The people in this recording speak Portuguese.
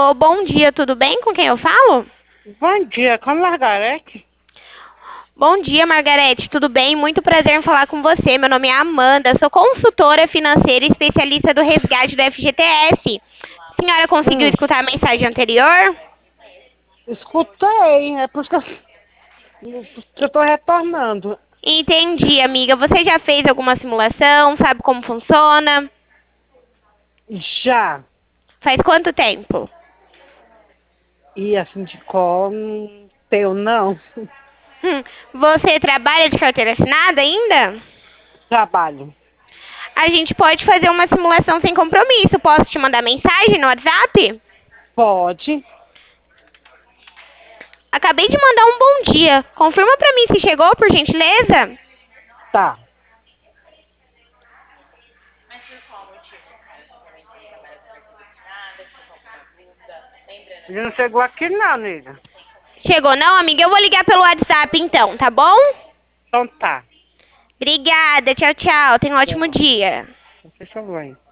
Alô, bom dia, tudo bem? Com quem eu falo? Bom dia, com a Margarete. Bom dia, Margarete, tudo bem? Muito prazer em falar com você. Meu nome é Amanda, sou consultora financeira e especialista do resgate do FGTS. A senhora conseguiu Hum, escutar a mensagem anterior? escutei, é por isso que eu tô retornando. Entendi, amiga. Você já fez alguma simulação? Sabe como funciona? Já. Faz quanto tempo? E assim de cor, teu não. Você trabalha de carteira assinada ainda? Trabalho. A gente pode fazer uma simulação sem compromisso. Posso te mandar mensagem no WhatsApp? Pode. Acabei de mandar um bom dia. Confirma pra mim se chegou, por gentileza. Tá. Ele não chegou aqui não, nega. Chegou não, amiga? Eu vou ligar pelo WhatsApp então, tá bom? Então tá. Obrigada, tchau, tchau. Tenha um ótimo Tchau. dia. Deixa eu ver.